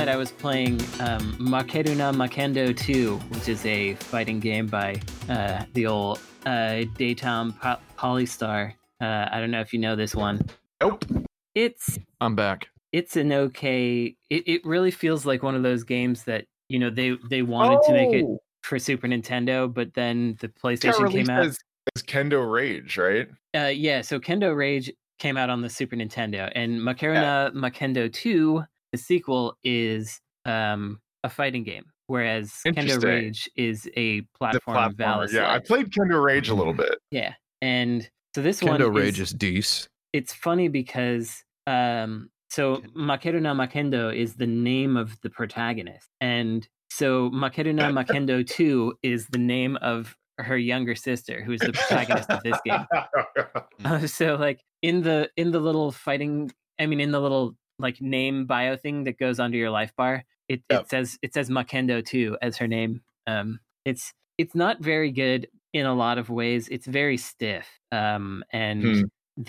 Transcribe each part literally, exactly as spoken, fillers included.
night I was playing um, Makeru na Makendo two, which is a fighting game by uh, the old uh, Daytime po- Polystar. Uh, I don't know if you know this one. Nope. It's I'm back. It's an okay. It, it really feels like one of those games that you know they they wanted oh. to make it for Super Nintendo, but then the PlayStation came out. As, as Kendo Rage, right? Uh, yeah. So Kendo Rage came out on the Super Nintendo, and Makeru na Makendo two, the sequel, is um, a fighting game, whereas Kendo Rage is a platform valid. Yeah, I played Kendo Rage a little bit. Yeah, and so this Kendo one Kendo Rage is, is decent. It's funny because um, so Makeru na Makendo is the name of the protagonist, and so Makeru na Makendo two is the name of her younger sister, who is the protagonist of this game. Uh, so like in the in the little fighting, I mean in the little like name bio thing that goes onto your life bar, it, Yep. it says it says Makendo two as her name. Um, it's it's not very good in a lot of ways. It's very stiff, um, and Hmm.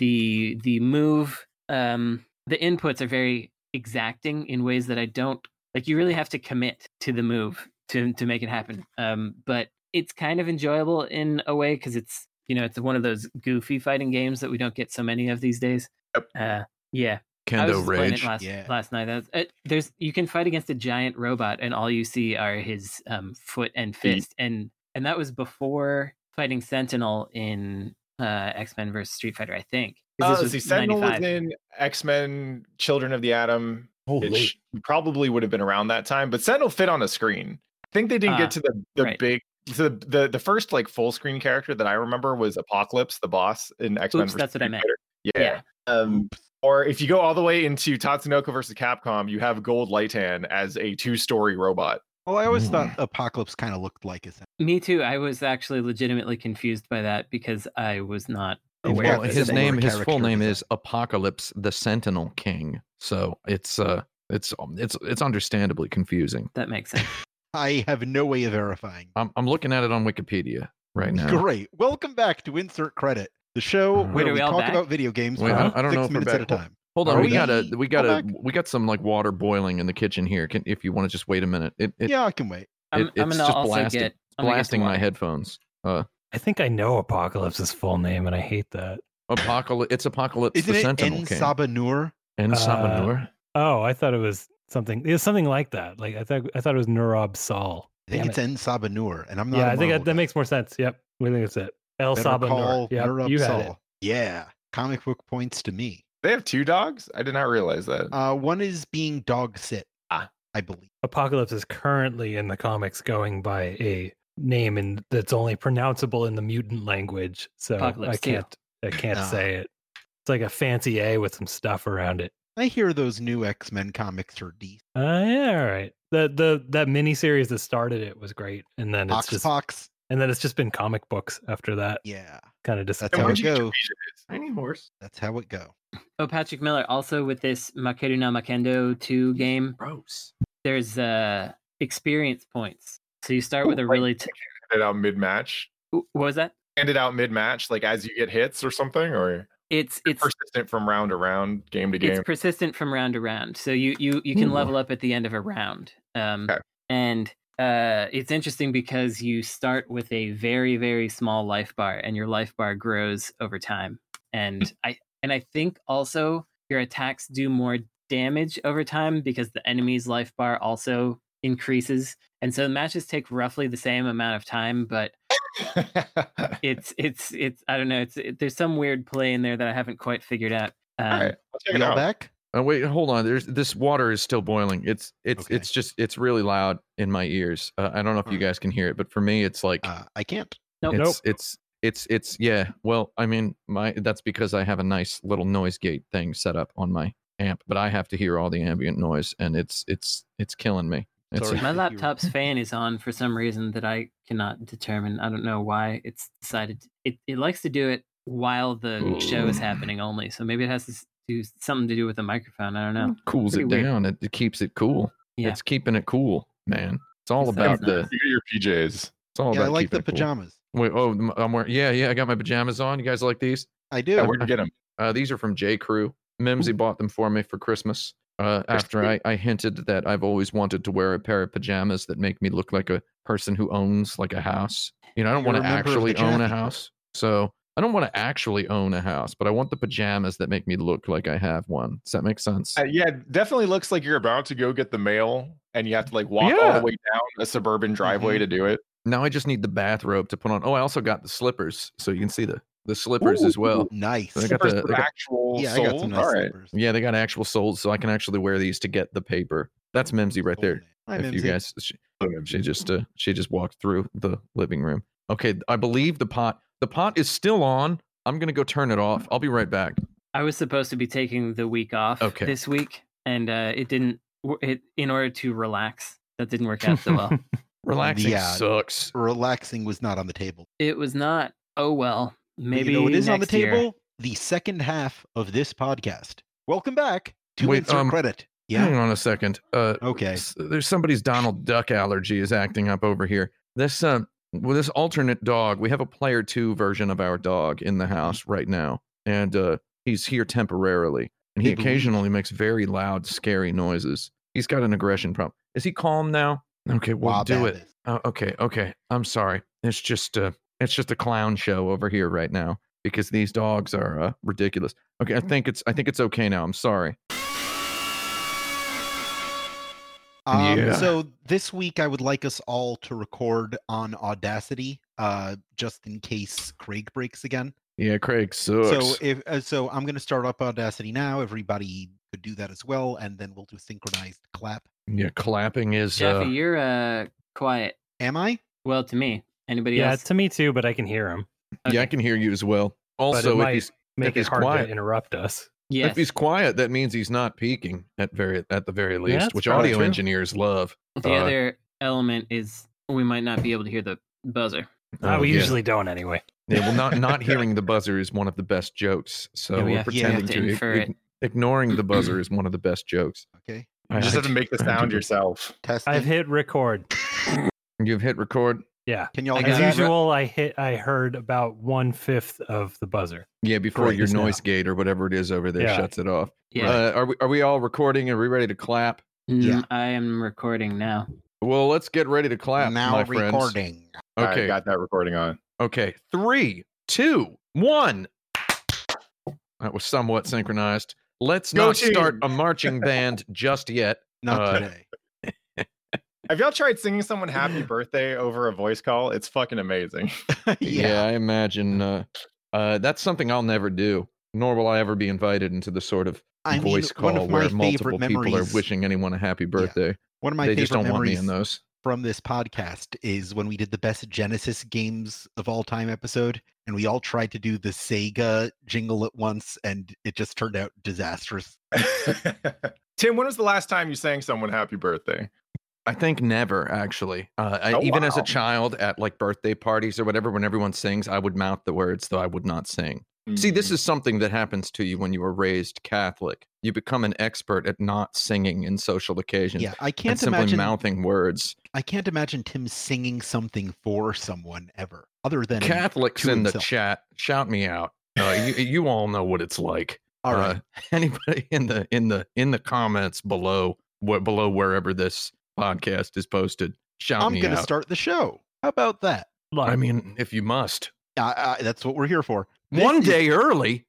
the the move um, the inputs are very exacting in ways that I don't like. You really have to commit to the move to to make it happen. Um, but it's kind of enjoyable in a way because it's you know it's one of those goofy fighting games that we don't get so many of these days. Yep. Uh, yeah. I was Kendo just playing Rage. it last, Yeah. last night. That's, uh, there's you can fight against a giant robot, and all you see are his um, foot and fist, and and that was before fighting Sentinel in uh, X-Men versus Street Fighter, I think. 'Cause Oh, this was see, Sentinel was ninety-five. in X-Men: Children of the Atom, Holy. which probably would have been around that time. But Sentinel fit on a screen. I think they didn't Ah, get to the the right. big. So the, the the first like full screen character that I remember was Apocalypse, the boss in X-Men. Oops, versus that's what I Street meant. Fighter. Yeah. Yeah. Um, or if you go all the way into Tatsunoko versus Capcom, you have Gold Lightan as a two-story robot. Well, I always Mm. thought Apocalypse kind of looked like a Me too. I was actually legitimately confused by that because I was not They've aware Well, of this. his similar name, his full character name design. is Apocalypse the Sentinel King. So it's uh, it's it's it's understandably confusing. That makes sense. I have no way of verifying. I'm I'm looking at it on Wikipedia right now. Great. Welcome back to Insert Credit, the show Wait, where are we we all talk back? about video games Wait, for I- I don't know six if we're minutes at a back. time. Hold on, Are we we- gotta we Go gotta back? we got some like water boiling in the kitchen here. Can if you want to just wait a minute. It, it Yeah, I can wait. I'm, It- I'm it's gonna just also blasting- get I'm gonna get blasting some my water. headphones. Uh, I think I know Apocalypse's full name, and I hate that. Apocalypse. It's Apocalypse Isn't the it Sentinel En King. Sabanur? En Uh, Sabanur. Oh, I thought it was something. It was something like that. Like I thought. I thought it was Nurob Sol. I think Damn it's it. En Sabanur, and I'm not. Yeah, a I think that, Marvel that guy. makes more sense. Yep, we think it's it. El Better Sabanur. call Yep, Nurub you had it. Sol. Yeah, comic book points to me. They have two dogs? I did not realize that. Uh, one is being dog sit. Ah. I believe. Apocalypse is currently in the comics going by a name in, that's only pronounceable in the mutant language. So Apocalypse I two. can't. I can't Ah. say it. It's like a fancy A with some stuff around it. I hear those new X Men comics are decent. Uh, yeah, all right. The the that mini series that started it was great, and then it's just Oxpox. and then it's just been comic books after that. Yeah, Kind of that's disappointing. how Where'd it you get go. your piece? Tiny horse. That's how it go. Oh, Patrick Miller, also with this Makeru na Makendo two game, Gross. there's uh experience points. So you start with a Like, really t- Hand it out mid-match. what was that? Hand it out mid-match, like as you get hits or something, or It's it's persistent from round to round, game to game. it's persistent from round to round. So you you you can Ooh. level up at the end of a round. Um Okay. and uh it's interesting because you start with a very very small life bar and your life bar grows over time. And I and I think also your attacks do more damage over time because the enemy's life bar also increases. And so the matches take roughly the same amount of time, but it's it's it's I don't know, it's it, there's some weird play in there that I haven't quite figured out. Um, All right, I'll check We it all out. back? Oh wait, hold on. There's this water is still boiling. It's it's Okay. it's just it's really loud in my ears. Uh, I don't know if you Alright. guys can hear it, but for me, it's like Uh, I can't. Nope. it's Nope. it's it's it's yeah. Well, I mean, my that's because I have a nice little noise gate thing set up on my amp, but I have to hear all the ambient noise, and it's it's it's killing me. It's Sorry. My You're- laptop's fan is on for some reason that I cannot determine. I don't know why it's decided. To, it it likes to do it while the show is Ooh. happening only. So maybe it has to s- do something to do with the microphone. I don't know. cools it Pretty weird. down. It, it keeps it cool. Yeah. It's keeping it cool, man. It's all It's about nice. the. You get your P Js. It's all Yeah, I about like the keeping it cool. pajamas. Wait, oh, m- I'm wearing. Yeah, yeah. I got my pajamas on. You guys like these? I do. Yeah, where'd you get them? Uh, these are from J Crew. Mimsy bought them for me for Christmas. Uh, after I, I hinted that I've always wanted to wear a pair of pajamas that make me look like a person who owns like a house. You know, I don't You're want to a member of actually the own a Jaffe Club. house. So I don't want to actually own a house, but I want the pajamas that make me look like I have one. Does that make sense? Uh, yeah, it definitely looks like you're about to go get the mail and you have to like walk all Yeah. the way down a suburban driveway Mhm. to do it. Now I just need the bathrobe to put on. Oh, I also got the slippers, so you can see the the slippers as well. Nice. So I got Slippers the- with they got- actual yeah, I got some soles? nice All right. slippers. Yeah, they got actual soles, so I can actually wear these to get the paper. That's Mimsy right there. Hi, if you Mimsy. guys, she, she just uh, she just walked through the living room. Okay, I believe the pot the pot is still on. I'm gonna go turn it off. I'll be right back. I was supposed to be taking the week off Okay. this week, and uh, it didn't. w- It in order to relax, that didn't work out so well. Relaxing Yeah. sucks. Relaxing was not on the table. It was not. Oh well. But Maybe you know what is on the next year. table? The second half of this podcast. Welcome back to Wait, Insert um, Credit. Hang Yeah. on a second. Uh, Okay. s- there's somebody's Donald Duck allergy is acting up over here. This uh, well, this alternate dog. We have a player two version of our dog in the house right now, and uh, he's here temporarily, and he Hey, Louise. occasionally makes very loud, scary noises. He's got an aggression problem. Is he calm now? Okay, we'll Wow, do that it. is- Oh, okay, okay. I'm sorry. It's just uh, it's just a clown show over here right now because these dogs are uh, ridiculous. Okay, I think it's I think it's okay now. I'm sorry. Um, Yeah. So this week, I would like us all to record on Audacity, uh, just in case Craig breaks again. Yeah, Craig sucks. So if uh, so, I'm going to start up Audacity now. Everybody could do that as well, and then we'll do a synchronized clap. Yeah, clapping is. Jeffy, Uh, you're uh quiet. Am I? Well, to me. Anybody Yeah, else? to me too, but I can hear him. Yeah, I can hear you as well. But Also, it if might he's make he's it hard quiet. to interrupt us. Yes. if he's quiet, that means he's not peaking at very at the very least, that's which probably audio true. engineers love. The Uh, other element is we might not be able to hear the buzzer. Uh, oh, we yeah. usually don't anyway. Yeah, well, not not hearing the buzzer is one of the best jokes. So Yeah, we we're have- you have pretending to to, infer ig- it. ignoring the buzzer is one of the best jokes. Okay. You just have to make the I sound do- yourself. Testing. I've hit record. You've hit record. Yeah. Can y'all I hear got As it. that? usual, I hit. I heard about one fifth of the buzzer. Yeah, before Great. your Just now. noise gate or whatever it is over there Yeah. shuts it off. Yeah. Uh, are we are we all recording? Are we ready to clap? Mm, yeah. I am recording now. Well, let's get ready to clap, now my friends. recording. All right, Okay, got that recording on. okay. Three, two, one. That was somewhat synchronized. Let's Go not team. start a marching band just yet. Not Uh, today. Have y'all tried singing someone happy birthday over a voice call? It's fucking amazing. Yeah, I imagine uh, uh, that's something I'll never do. Nor will I ever be invited into the sort of I mean, voice one call of my where favorite multiple people are memories- wishing anyone a happy birthday. One of my They favorite just don't want me memories in those. from this podcast is when we did the best Genesis games of all time episode, and we all tried to do the Sega jingle at once, and it just turned out disastrous. Tim, when was the last time you sang someone happy birthday? I think never actually. Uh, I, Oh, even as a wow. child at like birthday parties or whatever, when everyone sings, I would mouth the words, though I would not sing. See, this Mm. is something that happens to you when you were raised Catholic. You become an expert at not singing in social occasions. Yeah, I and can't simply imagine. mouthing words. I can't imagine Tim singing something for someone ever, other than Catholics to in the himself. chat, shout me out. Uh, you, you all know what it's like. All right. Uh, anybody in the in the in the comments below, wh- below wherever this podcast is posted, shout I'm me going to out. start the show. How about that? Look, I mean, if you must, Uh, uh, that's what we're here for. This one is- day early.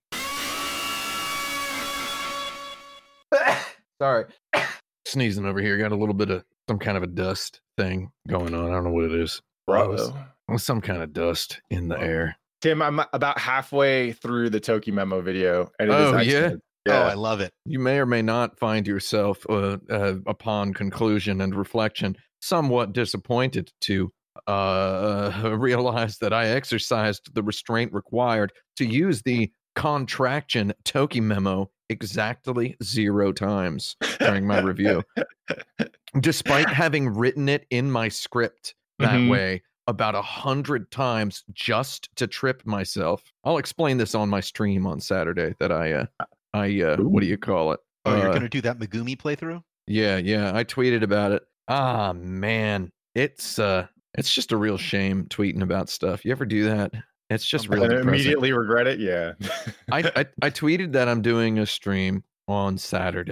Sorry, sneezing over here. Got a little bit of some kind of a dust thing going on. I don't know what it is. Bravo. Some kind of dust in the air. Tim, I'm about halfway through the Toki memo video. And it is Oh, yeah? excellent. Oh, Yeah. I love it. You may or may not find yourself, uh, uh, upon conclusion and reflection, somewhat disappointed to uh, realize that I exercised the restraint required to use the contraction Toki memo exactly zero times during my review, despite having written it in my script that Mhm. way about a hundred times just to trip myself. I'll explain this on my stream on Saturday that I, uh, I, uh, what do you call it? Oh, you're Uh, going to do that Megumi playthrough? Yeah, yeah. I tweeted about it. Ah, man, it's uh, it's just a real shame tweeting about stuff. You ever do that? It's just And real And depressing. immediately regret it. Yeah. I, I I tweeted that I'm doing a stream on Saturday,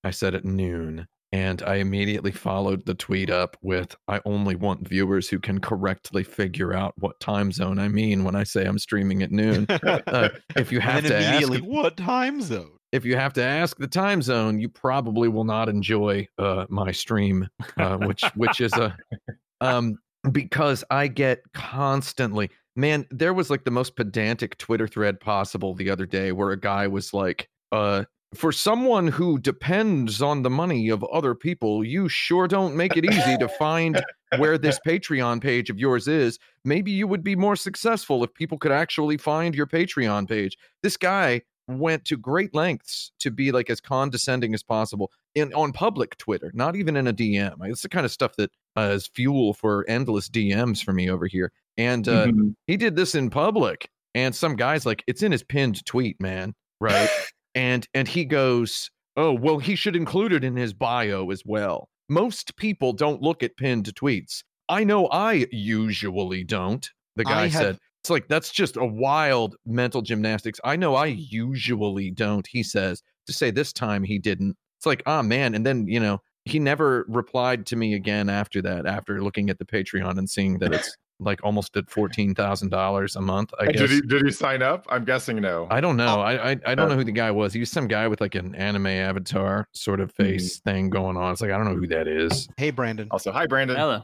I said at noon. And I immediately followed the tweet up with, I only want viewers who can correctly figure out what time zone I mean when I say I'm streaming at noon. Uh, if you have and to then ask, immediately, what time zone? if you have to ask the time zone, you probably will not enjoy uh, my stream, uh, which which is a um because I get constantly, man. There was like the most pedantic Twitter thread possible the other day where a guy was like, uh. For someone who depends on the money of other people, you sure don't make it easy to find where this Patreon page of yours is. Maybe you would be more successful if people could actually find your Patreon page. This guy went to great lengths to be like as condescending as possible in on public Twitter, not even in a D M. It's the kind of stuff that uh, is fuel for endless D Ms for me over here. And uh, mm-hmm. he did this in public, and some guy's like, it's in his pinned tweet, man, right? And and he goes, oh, well, he should include it in his bio as well. Most people don't look at pinned tweets. I know I usually don't. The guy have... said, it's like, that's just a wild mental gymnastics. I know I usually don't, he says. To say this time he didn't. It's like, ah, oh, man. And then, you know, he never replied to me again after that, after looking at the Patreon and seeing that it's like almost at fourteen thousand dollars a month, I guess. Did he, did he sign up? I'm guessing no. I don't know. I I, I don't know who the guy was. He was some guy with like an anime avatar sort of face mm-hmm. thing going on. It's like, I don't know who that is. Hey, Brandon. Also, hi, Brandon. Hello.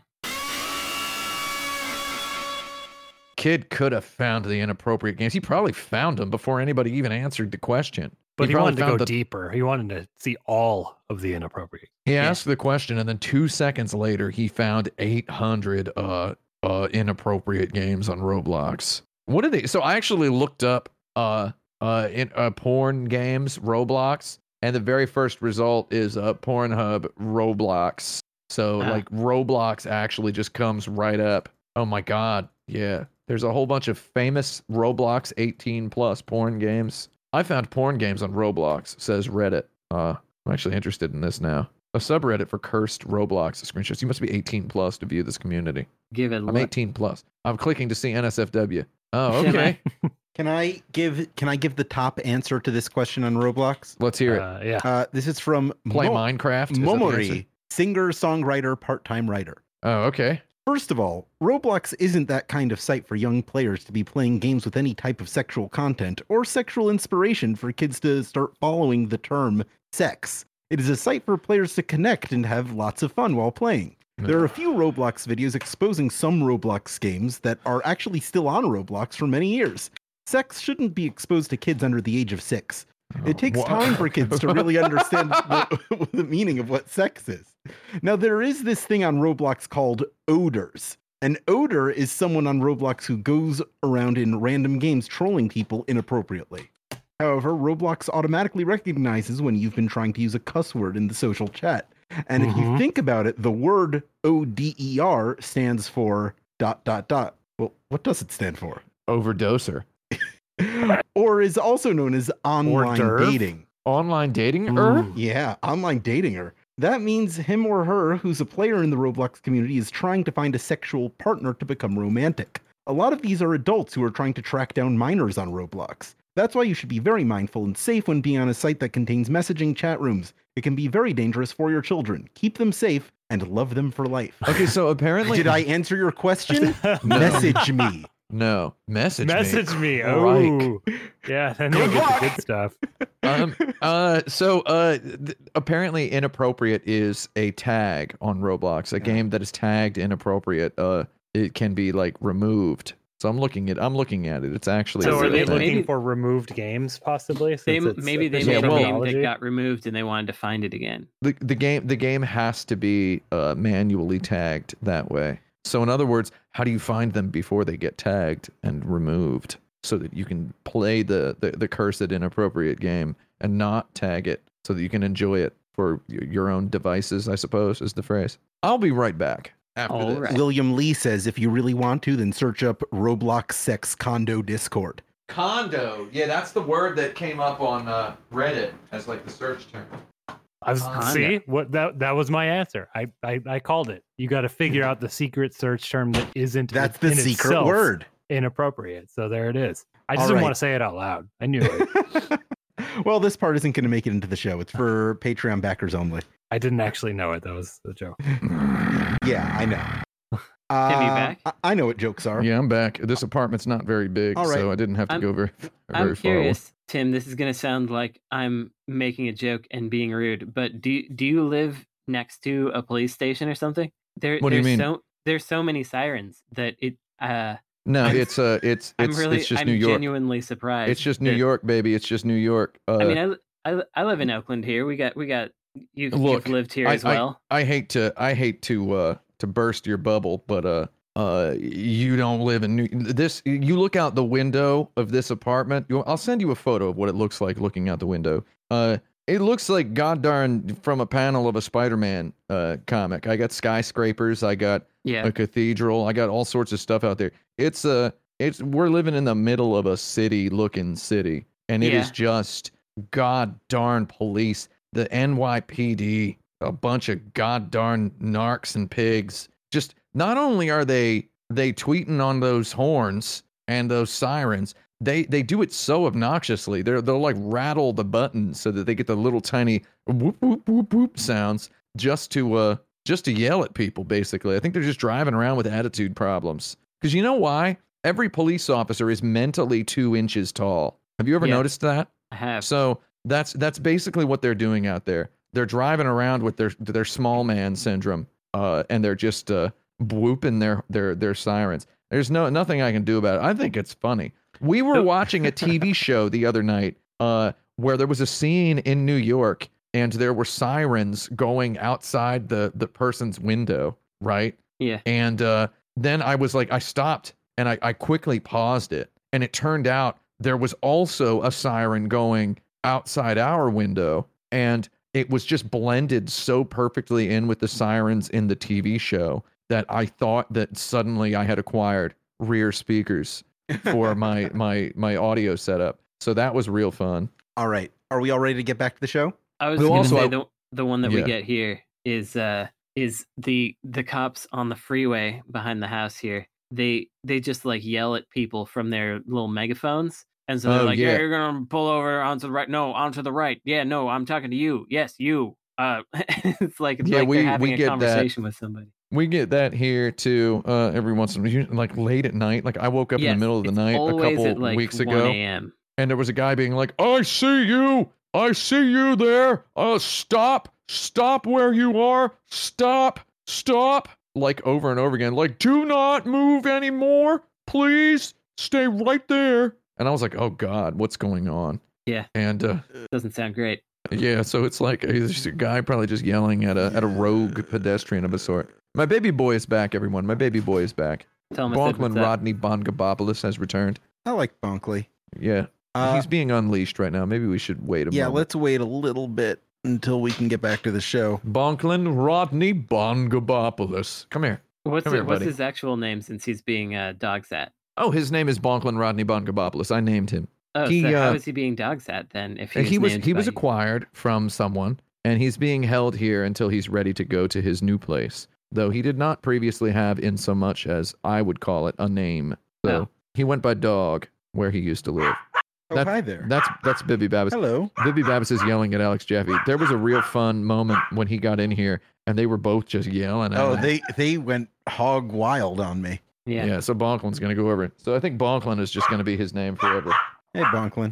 Kid could have found the inappropriate games. He probably found them before anybody even answered the question. But he, he wanted to go the... deeper. He wanted to see all of the inappropriate. He yeah. asked the question, and then two seconds later, he found eight hundred uh uh inappropriate games on Roblox. What are they? So I actually looked up uh uh in uh porn games Roblox, and the very first result is uh Pornhub Roblox. So ah. like Roblox actually just comes right up. Oh my god, yeah. There's a whole bunch of famous Roblox eighteen plus porn games. I found porn games on Roblox, says Reddit. Uh, I'm actually interested in this now. A subreddit for cursed Roblox screenshots. You must be eighteen plus to view this community. Give it a I'm look. eighteen plus. I'm clicking to see N S F W. Oh, okay. Can I give Can I give the top answer to this question on Roblox? Let's hear it. Uh, yeah. Uh, this is from Play Mo- Minecraft. Momori, singer, songwriter, part-time writer. Oh, okay. First of all, Roblox isn't that kind of site for young players to be playing games with any type of sexual content or sexual inspiration for kids to start following the term sex. It is a site for players to connect and have lots of fun while playing. There are a few Roblox videos exposing some Roblox games that are actually still on Roblox for many years. Sex shouldn't be exposed to kids under the age of six. It takes What? time for kids to really understand the, the meaning of what sex is. Now, there is this thing on Roblox called odors. An odor is someone on Roblox who goes around in random games trolling people inappropriately. However, Roblox automatically recognizes when you've been trying to use a cuss word in the social chat. And if Mhm. you think about it, the word O D E R stands for dot, dot, dot. Well, what does it stand for? Overdoser. Or is also known as online d'oeuvre? dating. Online dating? Er? Ooh. Yeah, online dating-er. That means him or her, who's a player in the Roblox community, is trying to find a sexual partner to become romantic. A lot of these are adults who are trying to track down minors on Roblox. That's why you should be very mindful and safe when being on a site that contains messaging chat rooms. It can be very dangerous for your children. Keep them safe and love them for life. Okay, so apparently... Did I answer your question? Message me. No. Message, Message me. me. Oh, yeah. Then you'll get the good stuff. um, uh, so uh, th- apparently inappropriate is a tag on Roblox. A Yeah. game that is tagged inappropriate, uh, it can be like removed. So I'm looking at I'm looking at it. It's actually So a are real they thing. looking Maybe- for removed games, possibly? They, since it's maybe they official made a game terminology? that got removed and they wanted to find it again. the the game the game has to be uh, manually tagged that way. So in other words, how do you find them before they get tagged and removed so that you can play the the, the cursed inappropriate game and not tag it so that you can enjoy it for y- your own devices, I suppose is the phrase. I'll be right back after All this. right. William Lee says if you really want to, then search up Roblox sex condo Discord. Condo. Yeah, that's the word that came up on uh, Reddit as like the search term. I was, Condo. see what that that was my answer. I I, I called it. You got to figure out the secret search term that isn't. That's the in secret itself word. Inappropriate. So there it is. I just All didn't right. want to say it out loud. I knew it. Well, this part isn't going to make it into the show. It's for Patreon backers only. I didn't actually know it. That was a joke. Yeah, I know. Uh, Tim, you back? I, I know what jokes are. Yeah, I'm back. This apartment's not very big, All right. so I didn't have to I'm- go very, very I'm far away. curious, Tim. This is going to sound like I'm making a joke and being rude, but do do you live next to a police station or something? There, What do you there's mean? So there's so many sirens that it. Uh, No, I'm- it's uh, it's I'm it's really, it's just I'm New York. genuinely surprised. It's just New that- York, baby. It's just New York. Uh, I mean, I, li- I, li- I live in Oakland here. We got we got you. Look, You've lived here I- as well. I hate to I hate to uh to burst your bubble, but uh uh you don't live in New this you look out the window of this apartment. You, I'll send you a photo of what it looks like looking out the window. Uh it looks like god darn from a panel of a Spider-Man uh comic. I got skyscrapers, I got yeah. a cathedral, I got all sorts of stuff out there. It's uh it's we're living in the middle of a city looking city, and it is Yeah. just god darn police. The N Y P D, a bunch of god darn narcs and pigs. Just not only are they they tweeting on those horns and those sirens, they they do it so obnoxiously. They're they'll like rattle the buttons so that they get the little tiny whoop whoop whoop whoop sounds just to uh just to yell at people. Basically, I think they're just driving around with attitude problems. Because you know why? Every police officer is mentally two inches tall. Have you ever Yeah. noticed that? I have. So that's that's basically what they're doing out there. They're driving around with their their small man syndrome, uh, and they're just uh, whooping their their their sirens. There's no nothing I can do about it. I think it's funny. We were Nope. watching a T V show the other night, uh, where there was a scene in New York, and there were sirens going outside the the person's window, right? Yeah. And uh, then I was like, I stopped and I, I quickly paused it, and it turned out there was also a siren going outside our window, and it was just blended so perfectly in with the sirens in the T V show that I thought that suddenly I had acquired rear speakers for my my my audio setup. So that was real fun. All right. Are we all ready to get back to the show? I was Well, going to also, say I- the the one that Yeah. we get here is uh is the the cops on the freeway behind the house here. They they just like yell at people from their little megaphones, and so they're Oh, like, yeah. yeah. you're gonna pull over onto the right. No, onto the right. Yeah, no, I'm talking to you. Yes, you. Uh, it's like it's Yeah, like we- they're having we a get that. conversation with somebody. We get that here too, uh, every once in a while, like late at night. Like I woke up in Yes, the middle of the it's night a always couple at, like, weeks one ago, a.m. and there was a guy being like, "I see you, I see you there. Uh, stop, stop where you are. Stop, stop." Like over and over again. Like, do not move anymore, please. Stay right there. And I was like, "Oh God, what's going on?" Yeah. And uh, Doesn't sound great. yeah, so it's like it's just a guy probably just yelling at a at a rogue pedestrian of a sort. My baby boy is back, everyone. My baby boy is back. Tell him I said Bonkman what's up. Rodney Bongabopoulos has returned. I like Bonkley. Yeah, Uh, he's being unleashed right now. Maybe we should wait a yeah, moment. let's wait a little bit until we can get back to the show. Bonklin Rodney Bongabopoulos. Come here. What's Come it, here, what's buddy. his actual name since he's being uh, dog sat? Oh, his name is Bonklin Rodney Bongabopoulos. I named him. Oh, He, so how uh, is he being dog sat then? If Uh, he, he was named he by was you? acquired from someone, and he's being held here until he's ready to go to his new place. Though he did not previously have, in so much as I would call it, a name. So No. he went by Dog where he used to live. Oh, That- hi there. That's that's Bibby Babbis. Hello. Bibby Babbis is yelling at Alex Jeffy. There was a real fun moment when he got in here, and they were both just yelling at Oh, him. they they went hog wild on me. Yeah. Yeah, so Bonklin's going to go over. So I think Bonklin is just going to be his name forever. Hey, Bonklin.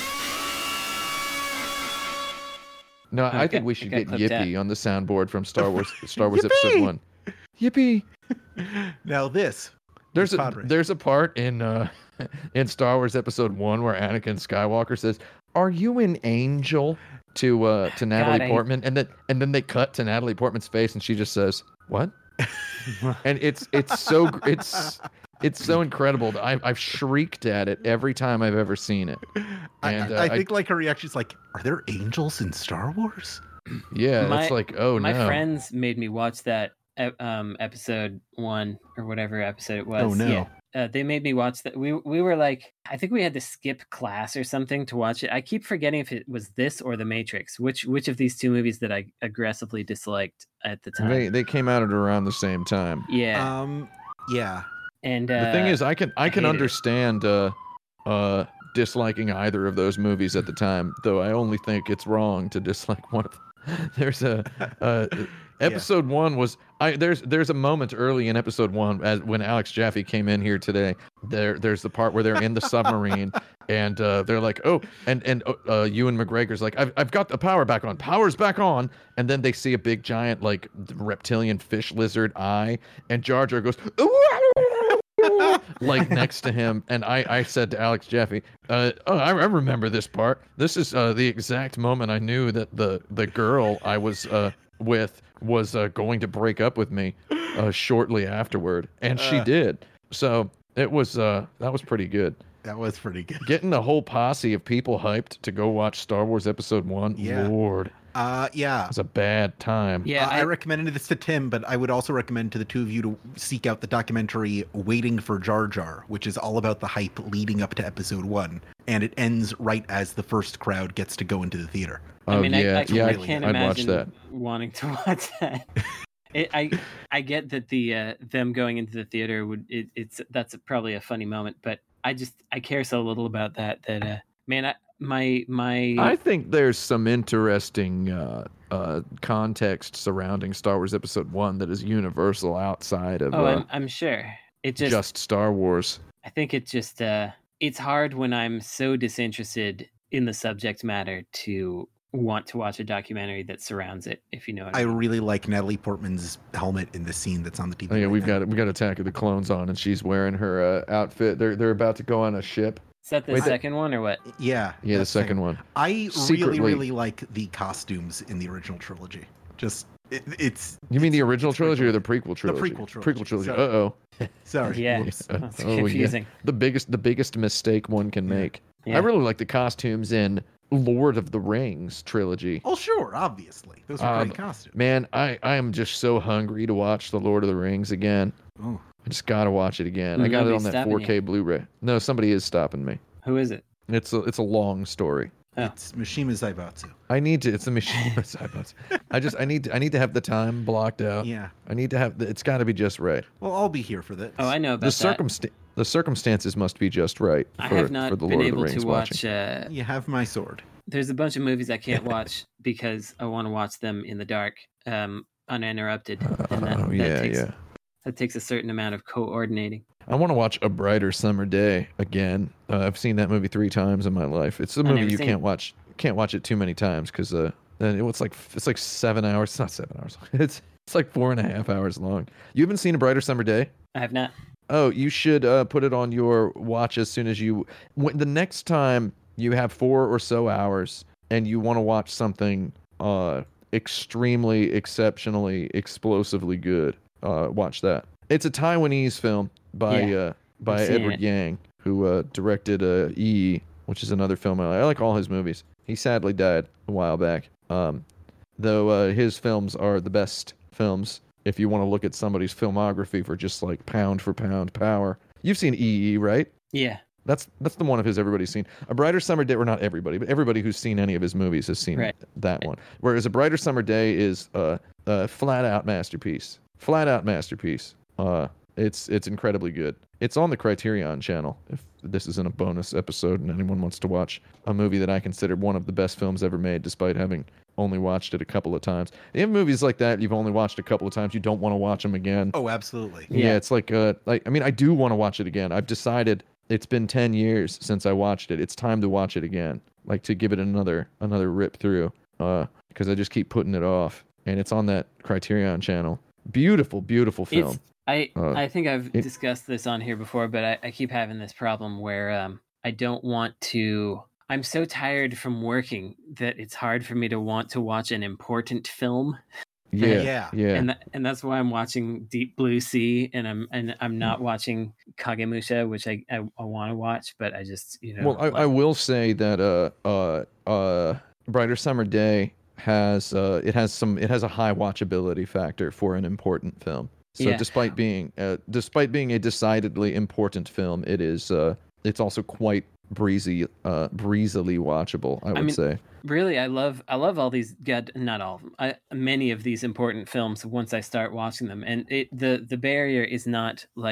No, I Okay, think we should okay, get clip Yippee that. on the soundboard from Star Wars Star Wars Episode Yippee! one. Yippee! Now this. There's is a pod race. there's a part in uh in Star Wars Episode One where Anakin Skywalker says, "Are you an angel?" to uh to Natalie I- Portman, and then and then they cut to Natalie Portman's face, and she just says, "What?" And it's it's so gr- it's it's so incredible. that I've I've shrieked at it every time I've ever seen it. I, And, I, uh, I I- think like her reaction's like, are there angels in Star Wars? Yeah, My- it's like, oh My no. friends made me watch that ep- um, episode one or whatever episode it was. Oh, no. Yeah. Uh, they made me watch that. We we were like, I think we had to skip class or something to watch it. I keep forgetting if it was this or The Matrix. Which which of these two movies that I aggressively disliked at the time? They they came out at around the same time. yeah. Um, yeah. and uh, The thing is, I can I can hated it. understand uh, uh, disliking either of those movies at the time, though I only think it's wrong to dislike one of them. There's a uh, episode one was I there's there's a moment early in episode one as when Alex Jaffe came in here today. There there's the part where they're in the submarine and uh, they're like, oh, and and uh, Ewan McGregor's like, I've I've got the power back on, power's back on, and then they see a big giant like reptilian fish lizard eye, and Jar Jar goes, like next to him, and I, I said to Alex Jaffe, uh, oh, I, I remember this part. This is uh, the exact moment I knew that the the girl I was uh, with was uh, going to break up with me uh, shortly afterward, and she Uh. did. So it was uh, that was pretty good. That was pretty good. Getting the whole posse of people hyped to go watch Star Wars Episode One. Yeah. Lord, Uh, yeah. it was a bad time. Yeah, Uh, I, I, recommended this to Tim, but I would also recommend to the two of you to seek out the documentary Waiting for Jar Jar, which is all about the hype leading up to episode one. And it ends right as the first crowd gets to go into the theater. I Oh, mean, yeah, I, I, yeah, I I'd- can't I'd watch imagine that. wanting to watch that. It, I I get that the uh, them going into the theater would it, it's that's probably a funny moment, but I just I care so little about that that uh, man, I, my my I think there's some interesting uh, uh, context surrounding Star Wars Episode One that is universal outside of oh uh, I'm I'm sure it just, just Star Wars. I think it just uh it's hard when I'm so disinterested in the subject matter to want to watch a documentary that surrounds it, if you know what I I mean. really like Natalie Portman's helmet in the scene that's on the T V. Oh yeah, right we've now. got we got Attack of the Clones on, and she's wearing her uh, outfit. They're they're about to go on a ship. Is that the Wait, the- second one or what? Yeah. Yeah, the that's second one. I Secretly- really, really like the costumes in the original trilogy. Just, it, it's. You mean the it's- original it's quite trilogy or cool. the prequel trilogy? prequel trilogy. Prequel trilogy. Uh Sorry. oh. Sorry. Yeah, whoops. that's Oh, yeah. confusing. The biggest the biggest mistake one can Yeah. make. Yeah. I really like the costumes in Lord of the Rings trilogy. Oh, sure, obviously. Those are Um, great costumes. Man, I, I am just so hungry to watch the Lord of the Rings again. Oh. I just gotta watch it again. I got it Nobody's on that stopping four K Blu-ray. No, somebody is stopping me. Who is it? It's a it's a long story. Oh. It's Mishima Zaibatsu. I need to. It's a machine. I just I need to, I need to have the time blocked out. Yeah. I need to have. The, it's got to be just right. Well, I'll be here for this. Oh, I know about The that. circumstance the circumstances must be just right for, I have not for the been Lord of the able Rings to watching. watch. Uh, You have my sword. there's a bunch of movies I can't watch because I want to watch them in the dark, um, uninterrupted, and that, Oh that yeah, takes yeah. that takes a certain amount of coordinating. I want to watch A Brighter Summer Day again. Uh, I've seen that movie three times in my life. It's a never movie you seen can't it. watch can't watch it too many times because uh, then it- it's like it's like seven hours. It's not seven hours. It's it's like four and a half hours long. You haven't seen A Brighter Summer Day? I have not. Oh, you should uh, put it on your watch as soon as you. When, the next time you have four or so hours and you want to watch something uh, extremely, exceptionally, explosively good, uh, watch that. It's a Taiwanese film by Yeah, uh, by I've seen Edward it. Yang, who uh, directed uh, E, which is another film I like. I like all his movies. He sadly died a while back. Um, though uh, his films are the best films if you want to look at somebody's filmography for just like pound for pound power. You've seen E E, right? Yeah, That's that's the one of his everybody's seen. A Brighter Summer Day, or not everybody, but everybody who's seen any of his movies has seen Right. that one. Whereas A Brighter Summer Day is uh, a flat out masterpiece. Flat out masterpiece. Uh, it's it's incredibly good. It's on the Criterion channel. If this isn't a bonus episode and anyone wants to watch a movie that I consider one of the best films ever made, despite having only watched it a couple of times. You have movies like that you've only watched a couple of times. You don't want to watch them again. Oh, absolutely. Yeah, Yeah. it's like uh like I mean I do want to watch it again. I've decided it's been ten years since I watched it. It's time to watch it again. Like to give it another another rip through. Uh because I just keep putting it off. And it's on that Criterion channel. Beautiful, beautiful film. it's I Uh, I think I've it- discussed this on here before, but I, I keep having this problem where um I don't want to. I'm so tired from working that it's hard for me to want to watch an important film. Yeah. Yeah. Yeah. and tha- and that's why I'm watching Deep Blue Sea, and I'm and I'm not watching Kagemusha, which I I, I want to watch, but I just you know. Well, I, I will say that uh uh uh Brighter Summer Day has uh it has some it has a high watchability factor for an important film. So Yeah. despite being uh, despite being a decidedly important film, it is uh it's also quite breezy uh breezily watchable, I would mean, say. Really, I love I love all these. God, not all of them. I, many of these important films. Once I start watching them, and it the the barrier is not like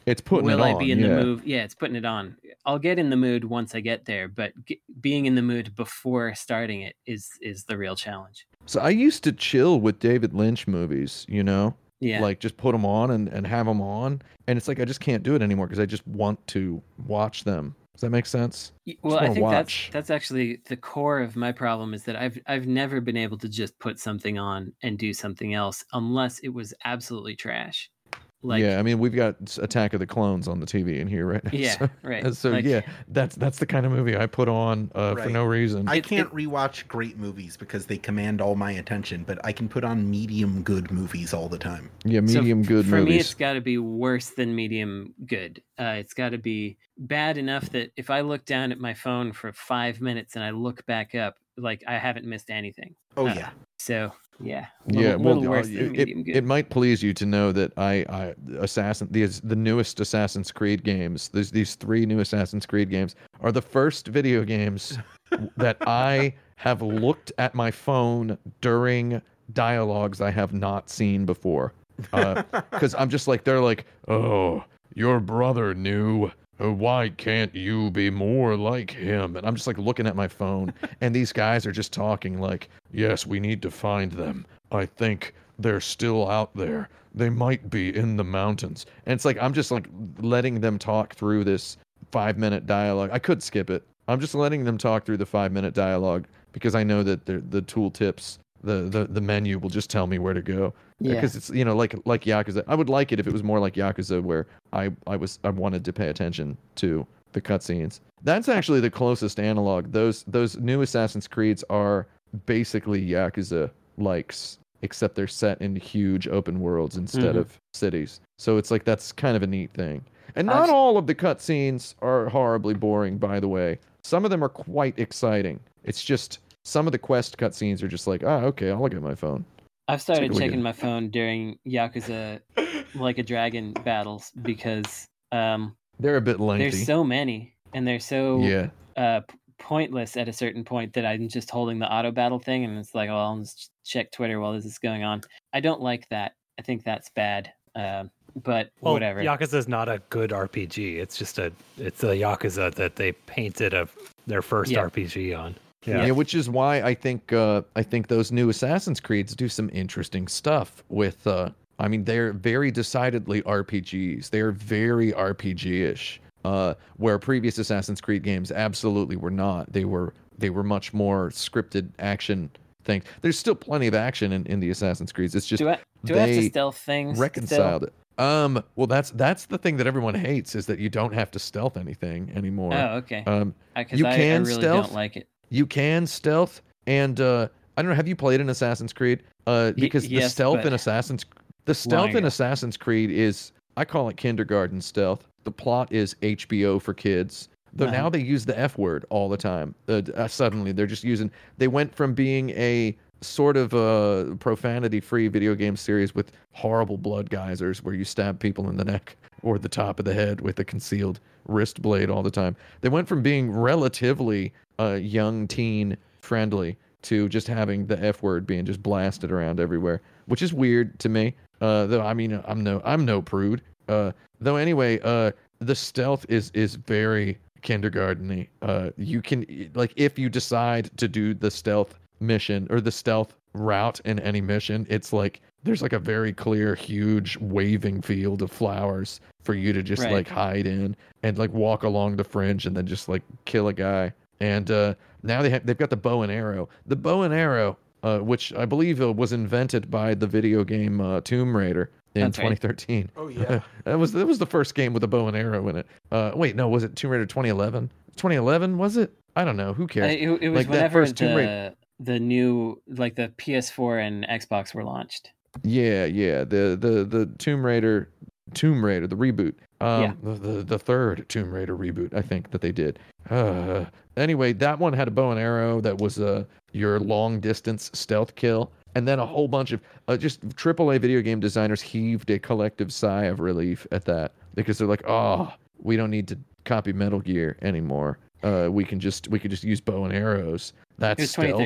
It's putting will it I on, be in yeah. the mood? Yeah, it's putting it on. I'll get in the mood once I get there, but g- being in the mood before starting it is is the real challenge. So I used to chill with David Lynch movies, you know, Yeah, like just put them on and, and have them on. And it's like I just can't do it anymore because I just want to watch them. Does that make sense? Y- Just well, I wanna think watch. that's that's actually the core of my problem is that I've I've never been able to just put something on and do something else unless it was absolutely trash. Like yeah, I mean, we've got s- Attack of the Clones on the T V in here right now. yeah, So, right. so Like, yeah, that's that's the kind of movie I put on uh, for Right. no reason. I It- can't rewatch great movies because they command all my attention, but I can put on medium good movies all the time. yeah, so medium f- good for movies. me, it's got to be worse than medium good. Uh, it's got to be bad enough that if I look down at my phone for five minutes and I look back up, like I haven't missed anything. Oh Uh, yeah. So yeah, a little, Yeah, well, little uh, worse than it, medium it, good. it might please you to know that I, I Assassin these the newest Assassin's Creed games. These these three new Assassin's Creed games are the first video games that I have looked at my phone during dialogues I have not seen before. Because I'm just like they're like, oh, your brother knew. Uh, Why can't you be more like him? And I'm just like looking at my phone, and these guys are just talking like, yes, we need to find them. I think they're still out there. They might be in the mountains. And it's like I'm just like letting them talk through this five minute dialogue. I could skip it. I'm just letting them talk through the five minute dialogue because I know that the the tool tips, the, the the menu will just tell me where to go. Yeah. Because it's you know like like Yakuza. I would like it if it was more like Yakuza, where I I was I wanted to pay attention to the cutscenes. That's actually the closest analog. Those those new Assassin's Creeds are basically Yakuza likes, except they're set in huge open worlds instead Mhm. of cities. So it's like that's kind of a neat thing. And not I've- all of the cutscenes are horribly boring, by the way. Some of them are quite exciting. It's just some of the quest cutscenes are just like, ah, okay, I'll look at my phone. I've started Take a look checking at- my phone during Yakuza like a dragon battles because um, They're a bit lengthy. there's so many and they're so yeah. uh, p- pointless at a certain point that I'm just holding the auto battle thing and it's like, oh, I'll just check Twitter while this is going on. I don't like that. I think that's bad. Um, but Well, whatever. Yakuza is not a good R P G. It's just a it's a Yakuza that they painted a their first Yeah. R P G on. Yeah. Yeah. which is why I think uh, I think those new Assassin's Creeds do some interesting stuff with. Uh, I mean, they're very decidedly R P Gs. They're very R P G-ish. Uh, where previous Assassin's Creed games absolutely were not. They were they were much more scripted action things. There's still plenty of action in, in the Assassin's Creeds. It's just do I do I have to they stealth things? reconciled still? it. Um, well, that's that's the thing that everyone hates is that you don't have to stealth anything anymore. Oh, okay. Um, Because you I, I can really stealth? don't like it. you can stealth, and uh, I don't know. Have you played an Assassin's Creed? Uh, because the yes, stealth but in Assassin's the stealth in ago. Assassin's Creed is I call it kindergarten stealth. The plot is H B O for kids. Though Uh-huh. now they use the F word all the time. Uh, uh, suddenly they're just using. They went from being a sort of a profanity-free video game series with horrible blood geysers where you stab people in the neck or the top of the head with a concealed wrist blade all the time. They went from being relatively uh, young teen friendly to just having the F word being just blasted around everywhere, which is weird to me. Uh, though I mean, I'm no, I'm no prude. Uh, though anyway, uh, the stealth is is very kindergarten-y. Uh, you can like if you decide to do the stealth mission or the stealth route in any mission, it's like there's like a very clear, huge waving field of flowers for you to just Right. like hide in and like walk along the fringe and then just like kill a guy. And uh, now they have they've got the bow and arrow. The bow and arrow, uh, which I believe uh, was invented by the video game uh, Tomb Raider in That's right. twenty thirteen. Oh yeah. that was that was the first game with a bow and arrow in it. Uh, wait, no, was it Tomb Raider twenty eleven? twenty eleven was it? I don't know. Who Uh, cares? it, it was Like, that whenever first Tomb Raider- the the new like the P S four and Xbox were launched. Yeah, yeah. The the the Tomb Raider, Tomb Raider, the reboot. Um, Yeah. the, the the third Tomb Raider reboot, I think that they did. Uh, anyway, that one had a bow and arrow that was uh your long distance stealth kill, and then a whole bunch of uh, just triple A video game designers heaved a collective sigh of relief at that because they're like, oh, we don't need to copy Metal Gear anymore. Uh, we can just we can just use bow and arrows. That's It was stealth. twenty thirteen.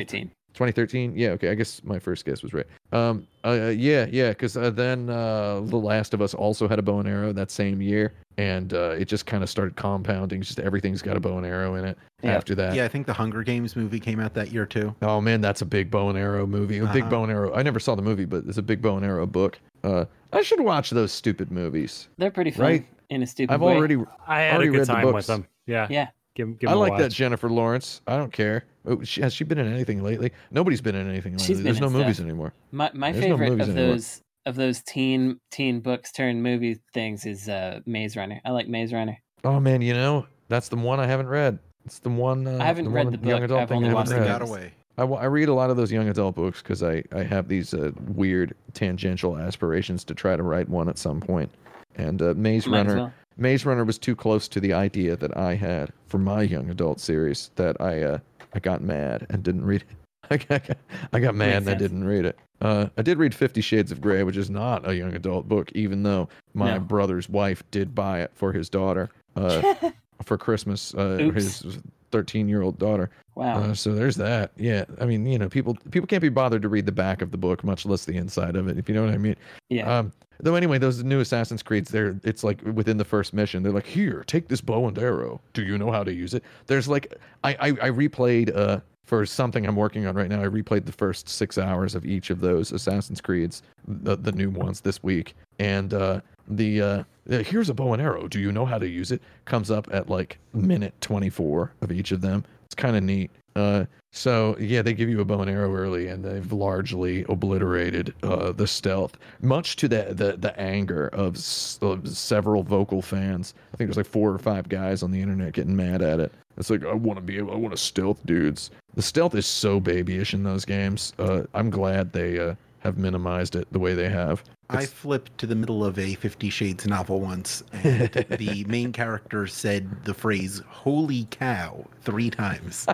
twenty thirteen. Yeah, okay. I guess my first guess was right. Um, uh, yeah, yeah, because uh, then uh, The Last of Us also had a bow and arrow that same year, and uh, it just kind of started compounding. Just everything's got a bow and arrow in it. Yeah. After that, Yeah, I think the Hunger Games movie came out that year too. oh man, that's a big bow and arrow movie. A big Uh-huh. bow and arrow. I never saw the movie, but it's a big bow and arrow book. Uh, I should watch those stupid movies. They're pretty fun Right. in a stupid I've way. already. I had Already a read good the time books. with them. Yeah. Yeah. Give, give I 'em a like that watch. Jennifer Lawrence. I don't care. Oh, she, has she been in anything lately? Nobody's been in anything lately. She's been There's no in movies stuff. anymore. My my There's no favorite movies of anymore. those of those teen teen books turned movie things is uh, Maze Runner. I like Maze Runner. Oh man, you know that's the one I haven't read. It's the one. Uh, I haven't the read one the young book. adult I've thing only I watched haven't the read. got movies. away. I, wa- I read a lot of those young adult books because I, I have these uh, weird tangential aspirations to try to write one at some point. And uh, Maze Might as Runner, well. Maze Runner was too close to the idea that I had for my young adult series that I uh, I got mad and didn't read it. I got, I got mad Makes and I sense. didn't read it. Uh, I did read Fifty Shades of Grey, which is not a young adult book, even though my No. brother's wife did buy it for his daughter uh, for Christmas. Uh, Oops. his thirteen-year-old daughter. Wow. Uh, so there's that. Yeah, I mean, you know, people people can't be bothered to read the back of the book, much less the inside of it, if you know what I mean. yeah. Um, though anyway, those new Assassin's Creeds, they're it's like within the first mission, they're like, here, take this bow and arrow. Do you know how to use it? There's like, I I, I replayed uh for something I'm working on right now. I replayed the first six hours of each of those Assassin's Creeds, the the new ones this week, and uh, the uh, the, here's a bow and arrow. Do you know how to use it? Comes up at like minute twenty-four of each of them. It's kind of neat. Uh, so yeah, they give you a bow and arrow early, and they've largely obliterated uh, the stealth, much to the the, the anger of, s- of several vocal fans. I think there's like four or five guys on the internet getting mad at it. It's like, I want to be able, I want to stealth dudes. The stealth is so babyish in those games. Uh, I'm glad they uh, have minimized it the way they have. I It's- flipped to the middle of a Fifty Shades novel once, and the main character said the phrase "Holy cow" three times.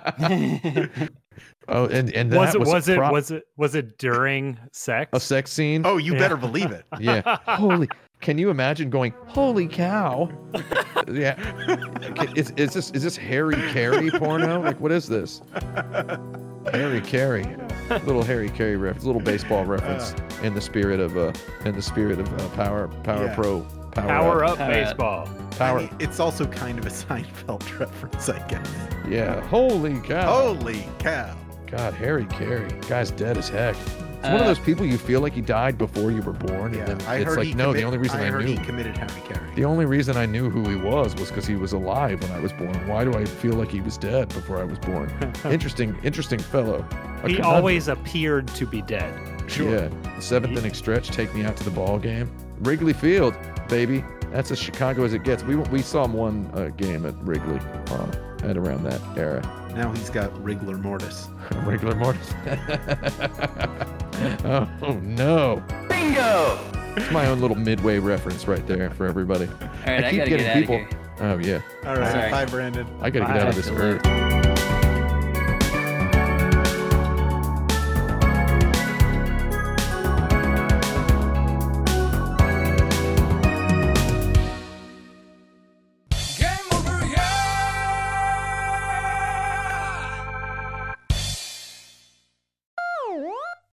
oh, and and that Was it was, was a it prop- was it was it during sex? a sex scene. Oh, you Yeah. better believe it. Yeah. Holy. Can you imagine going, holy cow? Yeah. Can- Is, is this is this Harry Carey porno? Like, what is this? Harry Carey. Little Harry Carey reference, little baseball reference in the spirit of uh in the spirit of uh, Power Power Yeah. Pro Power, Power up Uh, baseball. Power. I mean, it's also kind of a Seinfeld reference, I guess. Yeah. Holy cow. Holy cow! God, Harry Carey. Guy's dead as heck. It's one of Uh, those people you feel like he died before you were born. Yeah, and then I it's heard like, he no, the commit- only reason I, I heard knew. he committed Harry Carey. The only reason I knew who he was was because he was alive when I was born. Why do I feel like he was dead before I was born? interesting, interesting fellow. A He conundrum. always appeared to be dead. Yeah. Seventh inning stretch, take me out to the ball game. Wrigley Field, baby. That's as Chicago as it gets. We we saw him one uh, game at Wrigley uh, at around that era. Now he's got Wriggler Mortis. Regular Mortis. oh, oh no. Bingo! It's my own little midway reference right there for everybody. All right, I, keep gotta getting get out people. of here. Oh yeah. All right, Sorry. bye, Brandon. I gotta get Bye. out of this Bye. earth.